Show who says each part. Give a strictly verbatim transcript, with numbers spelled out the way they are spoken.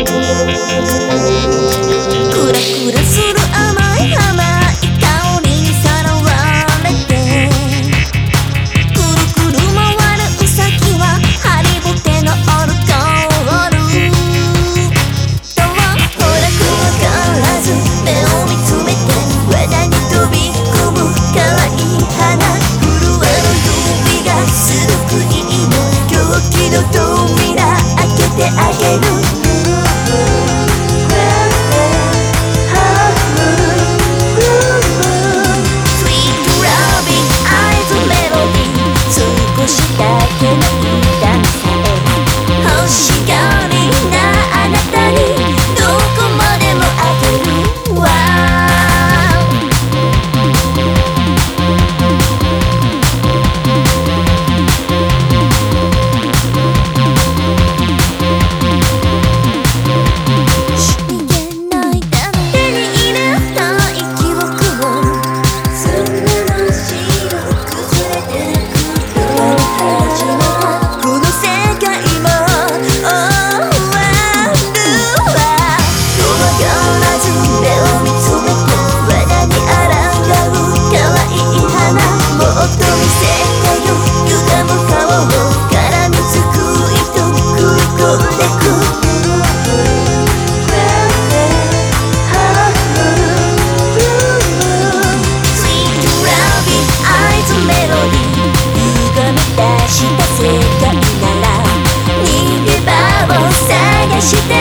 Speaker 1: クラクラする甘い甘い香りにさらわれて、くるくる回るウサギはハリボテのオルゴールとはほらくわからず目を見つめて罠に飛び込む可愛い花、震える指がすごくいいの、狂気の扉開けてあげる。した世界なら逃げ場を探して